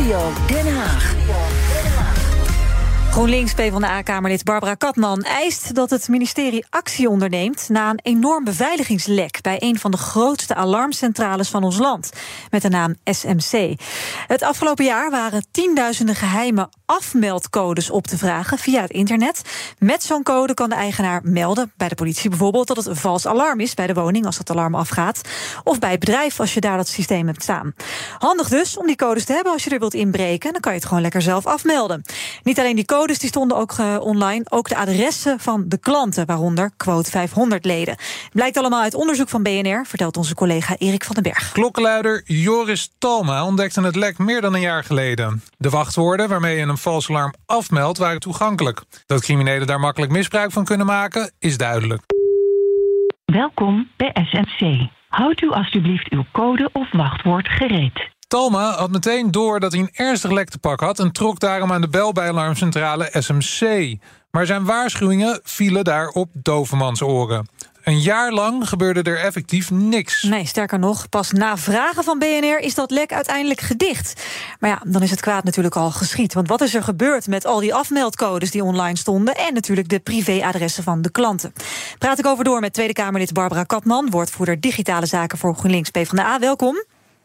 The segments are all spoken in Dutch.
Studio Den Haag. GroenLinks PvdA-kamerlid Barbara Katman eist dat het ministerie actie onderneemt na een enorm beveiligingslek bij een van de grootste alarmcentrales van ons land, met de naam SMC. Het afgelopen jaar waren tienduizenden geheime afmeldcodes op te vragen via het internet. Met zo'n code kan de eigenaar melden, bij de politie bijvoorbeeld, dat het een vals alarm is bij de woning als het alarm afgaat, of bij het bedrijf als je daar dat systeem hebt staan. Handig dus om die codes te hebben als je er wilt inbreken, dan kan je het gewoon lekker zelf afmelden. Niet alleen die codes die stonden ook online, ook de adressen van de klanten, waaronder quote 500 leden. Blijkt allemaal uit onderzoek van BNR, vertelt onze collega Erik van den Berg. Klokkenluider Joris Talma ontdekte het lek meer dan een jaar geleden. De wachtwoorden waarmee je een vals alarm afmeldt waren toegankelijk. Dat criminelen daar makkelijk misbruik van kunnen maken, is duidelijk. Welkom bij SMC. Houdt u alstublieft uw code of wachtwoord gereed. Talma had meteen door dat hij een ernstig lek te pak had en trok daarom aan de bel bij alarmcentrale SMC. Maar zijn waarschuwingen vielen daar op dovemansoren. Een jaar lang gebeurde er effectief niks. Nee, sterker nog, pas na vragen van BNR is dat lek uiteindelijk gedicht. Maar ja, dan is het kwaad natuurlijk al geschied. Want wat is er gebeurd met al die afmeldcodes die online stonden en natuurlijk de privéadressen van de klanten? Praat ik over door met Tweede Kamerlid Barbara Katman, woordvoerder digitale zaken voor GroenLinks PvdA. Welkom.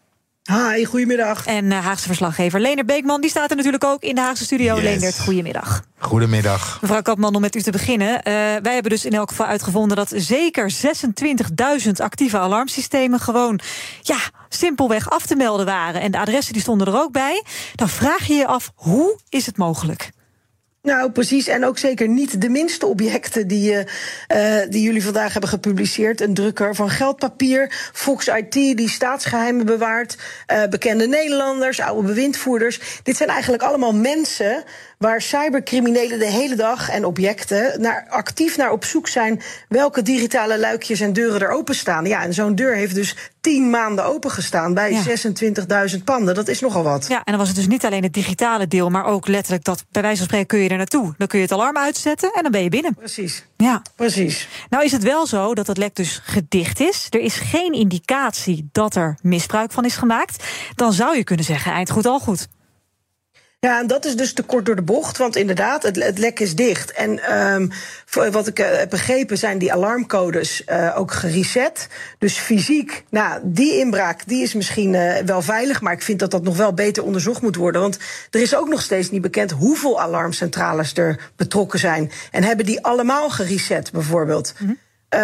Hi, goedemiddag. En Haagse verslaggever Leendert Beekman, die staat er natuurlijk ook in de Haagse studio. Yes. Leendert, goedemiddag. Goedemiddag. Mevrouw Katman, om met u te beginnen. Wij hebben dus in elk geval uitgevonden dat zeker 26.000 actieve alarmsystemen gewoon, simpelweg af te melden waren. En de adressen die stonden er ook bij. Dan vraag je je af, hoe is het mogelijk? Nou, precies. En ook zeker niet de minste objecten die jullie vandaag hebben gepubliceerd. Een drukker van geldpapier, Fox IT die staatsgeheimen bewaart, bekende Nederlanders, oude bewindvoerders. Dit zijn eigenlijk allemaal mensen waar cybercriminelen de hele dag en objecten actief naar op zoek zijn welke digitale luikjes en deuren er openstaan. Ja, en zo'n deur heeft dus 10 maanden opengestaan bij 26.000 panden. Dat is nogal wat. Ja, en dan was het dus niet alleen het digitale deel, maar ook letterlijk dat bij wijze van spreken kun je er naartoe. Dan kun je het alarm uitzetten en dan ben je binnen. Precies. Ja, precies. Nou is het wel zo dat het lek dus gedicht is. Er is geen indicatie dat er misbruik van is gemaakt. Dan zou je kunnen zeggen, eind goed al goed. Ja, en dat is dus te kort door de bocht, want inderdaad, het lek is dicht. En wat ik heb begrepen zijn die alarmcodes ook gereset. Dus fysiek, die inbraak die is misschien wel veilig, maar ik vind dat dat nog wel beter onderzocht moet worden. Want er is ook nog steeds niet bekend hoeveel alarmcentrales er betrokken zijn. En hebben die allemaal gereset bijvoorbeeld? Mm-hmm.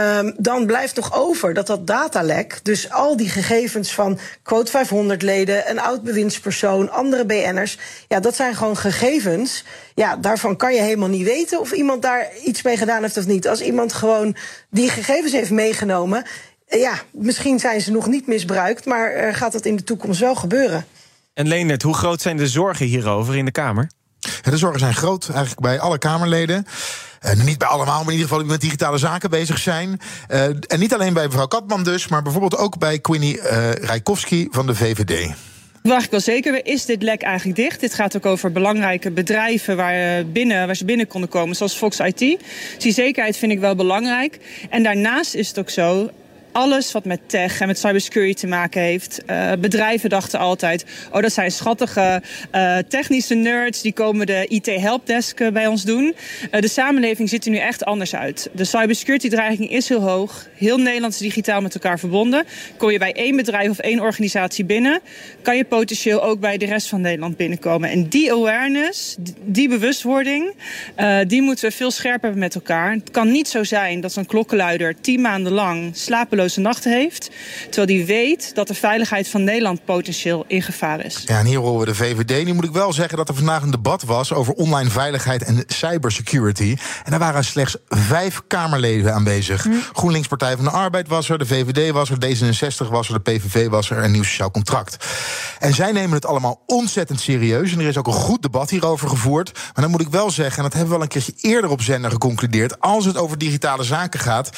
Dan blijft nog over dat datalek, dus al die gegevens van quote 500 leden, een oud bewindspersoon, andere BN'ers, dat zijn gewoon gegevens. Ja, daarvan kan je helemaal niet weten of iemand daar iets mee gedaan heeft of niet. Als iemand gewoon die gegevens heeft meegenomen, misschien zijn ze nog niet misbruikt, maar gaat dat in de toekomst wel gebeuren. En Leendert, hoe groot zijn de zorgen hierover in de Kamer? Ja, de zorgen zijn groot, eigenlijk bij alle Kamerleden. Niet bij allemaal, maar in ieder geval die met digitale zaken bezig zijn. En niet alleen bij mevrouw Katman dus, maar bijvoorbeeld ook bij Queenie Rijkowski van de VVD. Eigenlijk wel zeker. Is dit lek eigenlijk dicht? Dit gaat ook over belangrijke bedrijven waar ze binnen konden komen, zoals Fox IT. Dus die zekerheid vind ik wel belangrijk. En daarnaast is het ook zo, alles wat met tech en met cybersecurity te maken heeft. Bedrijven dachten altijd, dat zijn schattige technische nerds, die komen de IT-helpdesk bij ons doen. De samenleving ziet er nu echt anders uit. De cybersecurity-dreiging is heel hoog. Heel Nederland is digitaal met elkaar verbonden. Kom je bij één bedrijf of één organisatie binnen, kan je potentieel ook bij de rest van Nederland binnenkomen. En die awareness, die bewustwording, die moeten we veel scherper hebben met elkaar. Het kan niet zo zijn dat zo'n klokkenluider 10 maanden lang slapeloos nachten heeft, terwijl die weet dat de veiligheid van Nederland potentieel in gevaar is. Ja, en hier horen we de VVD. Nu moet ik wel zeggen dat er vandaag een debat was over online veiligheid en cybersecurity. En daar waren slechts 5 Kamerleden aanwezig. GroenLinks Partij van de Arbeid was er, de VVD was er, D66 was er, de PVV was er en Nieuw Sociaal Contract. En zij nemen het allemaal ontzettend serieus. En er is ook een goed debat hierover gevoerd. Maar dan moet ik wel zeggen, en dat hebben we wel een keertje eerder op zender geconcludeerd, als het over digitale zaken gaat,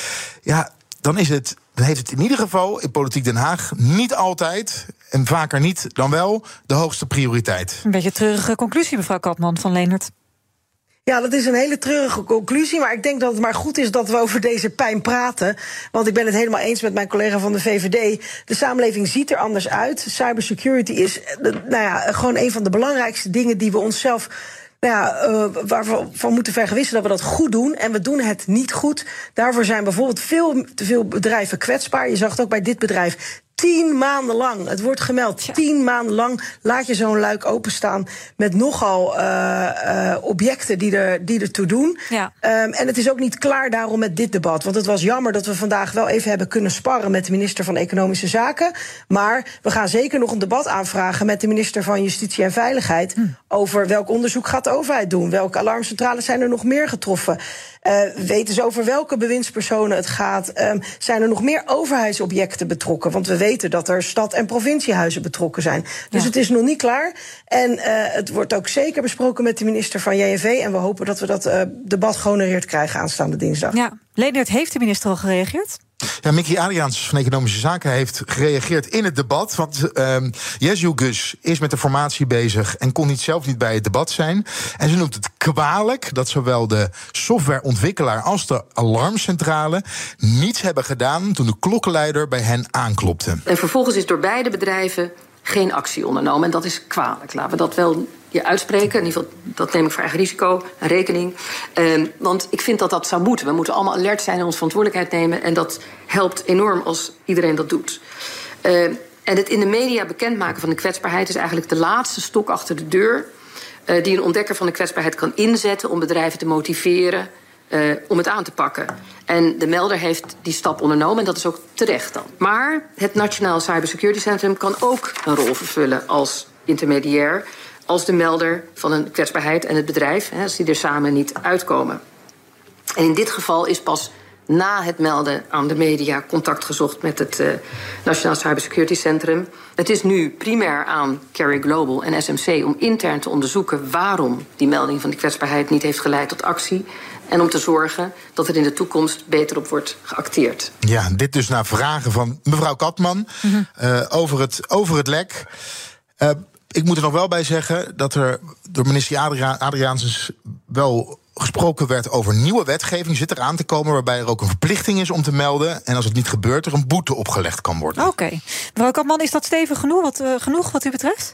dan heeft het in ieder geval in Politiek Den Haag niet altijd, en vaker niet dan wel, de hoogste prioriteit. Een beetje treurige conclusie, mevrouw Katman van Leendert. Ja, dat is een hele treurige conclusie. Maar ik denk dat het maar goed is dat we over deze pijn praten. Want ik ben het helemaal eens met mijn collega van de VVD. De samenleving ziet er anders uit. Cybersecurity is gewoon een van de belangrijkste dingen die we onszelf waar we van moeten vergewissen dat we dat goed doen. En we doen het niet goed. Daarvoor zijn bijvoorbeeld veel te veel bedrijven kwetsbaar. Je zag het ook bij dit bedrijf. 10 maanden lang, het wordt gemeld, 10 maanden lang laat je zo'n luik openstaan met nogal objecten die ertoe doen. Ja. En het is ook niet klaar daarom met dit debat. Want het was jammer dat we vandaag wel even hebben kunnen sparren met de minister van Economische Zaken. Maar we gaan zeker nog een debat aanvragen met de minister van Justitie en Veiligheid over welk onderzoek gaat de overheid doen. Welke alarmcentrales zijn er nog meer getroffen? Weten ze over welke bewindspersonen het gaat? Zijn er nog meer overheidsobjecten betrokken? Want we weten dat er stad- en provinciehuizen betrokken zijn. Dus het is nog niet klaar. En het wordt ook zeker besproken met de minister van JNV. En we hopen dat we dat debat gehonoreerd krijgen aanstaande dinsdag. Ja, Leendert, heeft de minister al gereageerd? Ja, Mickey Adriaans van Economische Zaken heeft gereageerd in het debat. Want Jesu Gus is met de formatie bezig en kon zelf niet bij het debat zijn. En ze noemt het kwalijk dat zowel de softwareontwikkelaar als de alarmcentrale niets hebben gedaan toen de klokkenluider bij hen aanklopte. En vervolgens is door beide bedrijven geen actie ondernomen. En dat is kwalijk. Laten we dat wel je uitspreken. In ieder geval, dat neem ik voor eigen risico en rekening. Want ik vind dat zou moeten. We moeten allemaal alert zijn en onze verantwoordelijkheid nemen. En dat helpt enorm als iedereen dat doet. En het in de media bekendmaken van de kwetsbaarheid is eigenlijk de laatste stok achter de deur die een ontdekker van de kwetsbaarheid kan inzetten om bedrijven te motiveren om het aan te pakken. En de melder heeft die stap ondernomen en dat is ook terecht dan. Maar het Nationaal Cybersecurity Centrum kan ook een rol vervullen als intermediair als de melder van een kwetsbaarheid en het bedrijf, als die er samen niet uitkomen. En in dit geval is pas na het melden aan de media contact gezocht met het Nationaal Cybersecurity Centrum. Het is nu primair aan Carry Global en SMC om intern te onderzoeken waarom die melding van die kwetsbaarheid niet heeft geleid tot actie. En om te zorgen dat er in de toekomst beter op wordt geacteerd. Ja, dit dus naar vragen van mevrouw Katman over het lek. Ik moet er nog wel bij zeggen dat er door minister Adriaans wel gesproken werd over nieuwe wetgeving. Zit er aan te komen waarbij er ook een verplichting is om te melden. En als het niet gebeurt, er een boete opgelegd kan worden. Oké. Mevrouw Katman, is dat stevig genoeg wat u betreft?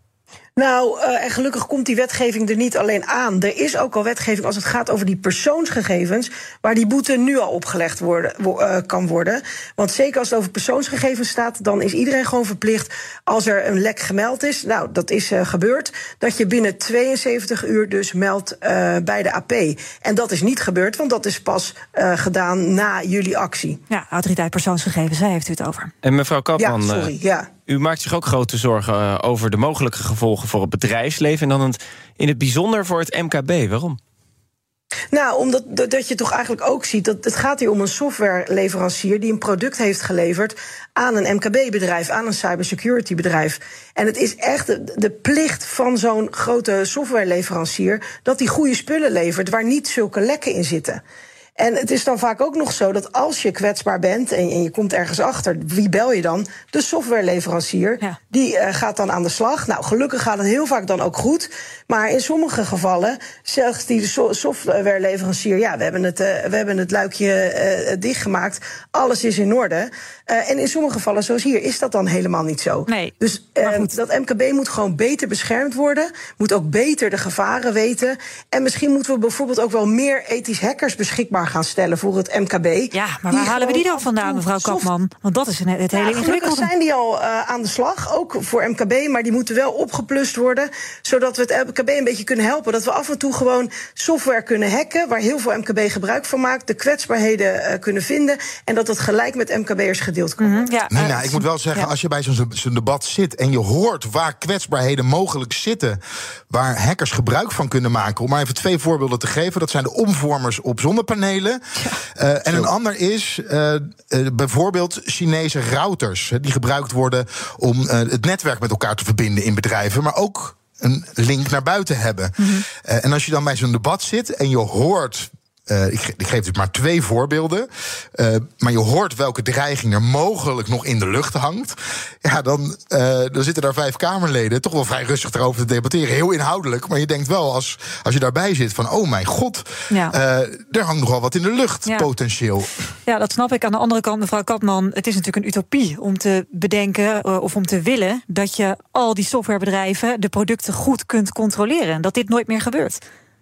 Nou, en gelukkig komt die wetgeving er niet alleen aan. Er is ook al wetgeving als het gaat over die persoonsgegevens, waar die boete nu al opgelegd kan worden. Want zeker als het over persoonsgegevens staat, dan is iedereen gewoon verplicht, als er een lek gemeld is, nou, dat is gebeurd, dat je binnen 72 uur dus meldt bij de AP. En dat is niet gebeurd, want dat is pas gedaan na jullie actie. Ja, autoriteit persoonsgegevens, daar heeft u het over. En mevrouw Katman, ja, sorry, ja. U maakt zich ook grote zorgen over de mogelijke gevolgen voor het bedrijfsleven en dan in het bijzonder voor het MKB. Waarom? Nou, omdat je toch eigenlijk ook ziet dat het gaat hier om een softwareleverancier die een product heeft geleverd aan een MKB-bedrijf, aan een cybersecurity-bedrijf. En het is echt de plicht van zo'n grote softwareleverancier dat die goede spullen levert waar niet zulke lekken in zitten. En het is dan vaak ook nog zo dat als je kwetsbaar bent en je komt ergens achter, wie bel je dan? De softwareleverancier. Ja. Die gaat dan aan de slag. Nou, gelukkig gaat het heel vaak dan ook goed. Maar in sommige gevallen zegt die softwareleverancier, ja, we hebben het luikje dichtgemaakt. Alles is in orde. En in sommige gevallen, zoals hier, is dat dan helemaal niet zo. Nee, dus dat MKB moet gewoon beter beschermd worden. Moet ook beter de gevaren weten. En misschien moeten we bijvoorbeeld ook wel meer ethisch hackers beschikbaar gaan stellen voor het MKB. Ja, maar waar halen we die dan vandaan, mevrouw Katman? Want dat is het hele ingewikkelde. Gelukkig zijn die al aan de slag, ook voor MKB, maar die moeten wel opgeplust worden, zodat we het MKB een beetje kunnen helpen. Dat we af en toe gewoon software kunnen hacken, waar heel veel MKB gebruik van maakt, de kwetsbaarheden kunnen vinden en dat gelijk met MKB'ers gedeeld kan worden. Ja, Nina, ik moet wel zeggen, als je bij zo'n debat zit en je hoort waar kwetsbaarheden mogelijk zitten, waar hackers gebruik van kunnen maken, om maar even 2 voorbeelden te geven, dat zijn de omvormers op zonnepanelen. En een ander is bijvoorbeeld Chinese routers, die gebruikt worden om het netwerk met elkaar te verbinden in bedrijven, maar ook een link naar buiten hebben. En als je dan bij zo'n debat zit en je hoort ik geef dus maar 2 voorbeelden. Maar je hoort welke dreiging er mogelijk nog in de lucht hangt. Ja, dan zitten daar 5 Kamerleden toch wel vrij rustig erover te debatteren. Heel inhoudelijk, maar je denkt wel als je daarbij zit van... oh mijn god, er hangt nog wel wat in de lucht, potentieel. Ja, dat snap ik. Aan de andere kant, mevrouw Katman, het is natuurlijk een utopie om te bedenken of om te willen dat je al die softwarebedrijven de producten goed kunt controleren. En dat dit nooit meer gebeurt.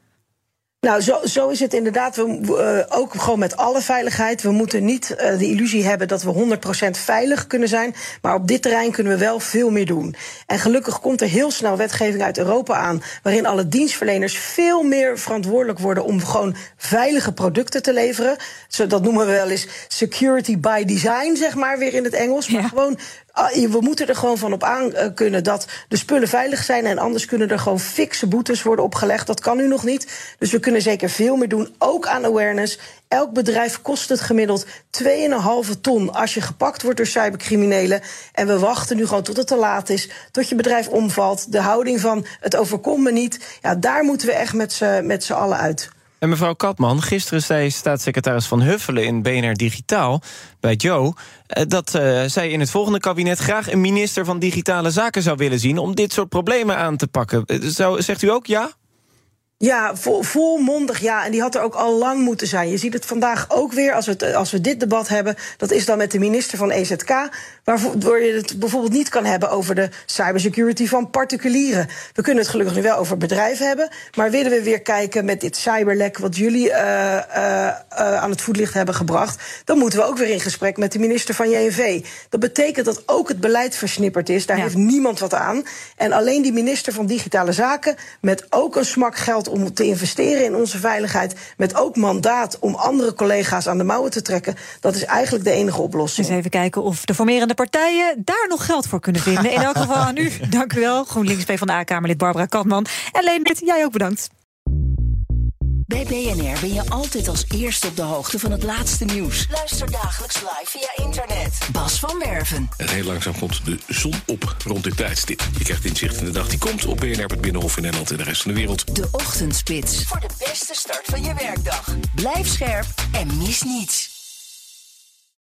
Nou, zo is het inderdaad. We ook gewoon met alle veiligheid. We moeten niet de illusie hebben dat we 100% veilig kunnen zijn. Maar op dit terrein kunnen we wel veel meer doen. En gelukkig komt er heel snel wetgeving uit Europa aan, waarin alle dienstverleners veel meer verantwoordelijk worden om gewoon veilige producten te leveren. Dat noemen we wel eens security by design, zeg maar, weer in het Engels. Maar gewoon, we moeten er gewoon van op aan kunnen dat de spullen veilig zijn. En anders kunnen er gewoon fikse boetes worden opgelegd. Dat kan nu nog niet. Dus we kunnen zeker veel meer doen, ook aan awareness. Elk bedrijf kost het gemiddeld 2,5 ton als je gepakt wordt door cybercriminelen. En we wachten nu gewoon tot het te laat is, tot je bedrijf omvalt. De houding van het overkomt me niet. Ja, daar moeten we echt met z'n allen uit. En mevrouw Katman, gisteren zei staatssecretaris Van Huffelen in BNR Digitaal bij Joe dat zij in het volgende kabinet graag een minister van Digitale Zaken zou willen zien om dit soort problemen aan te pakken. Zegt u ook ja? Ja, volmondig ja. En die had er ook al lang moeten zijn. Je ziet het vandaag ook weer, als we dit debat hebben. Dat is dan met de minister van EZK, waarvoor je het bijvoorbeeld niet kan hebben over de cybersecurity van particulieren. We kunnen het gelukkig nu wel over bedrijven hebben. Maar willen we weer kijken met dit cyberlek wat jullie aan het voetlicht hebben gebracht, dan moeten we ook weer in gesprek met de minister van JNV. Dat betekent dat ook het beleid versnipperd is. Daar heeft niemand wat aan. En alleen die minister van Digitale Zaken, met ook een smak geld om te investeren in onze veiligheid, met ook mandaat om andere collega's aan de mouwen te trekken, dat is eigenlijk de enige oplossing. Dus even kijken of de formerende partijen daar nog geld voor kunnen vinden. In elk geval aan u. Dank u wel. GroenLinks PvdA-Kamerlid Barbara Katman. En Leendert, jij ook bedankt. Bij BNR ben je altijd als eerste op de hoogte van het laatste nieuws. Luister dagelijks live via internet. Bas van Werven. En heel langzaam komt de zon op rond dit tijdstip. Je krijgt inzicht in de dag die komt op BNR, het Binnenhof in Nederland en de rest van de wereld. De Ochtendspits. Voor de beste start van je werkdag. Blijf scherp en mis niets.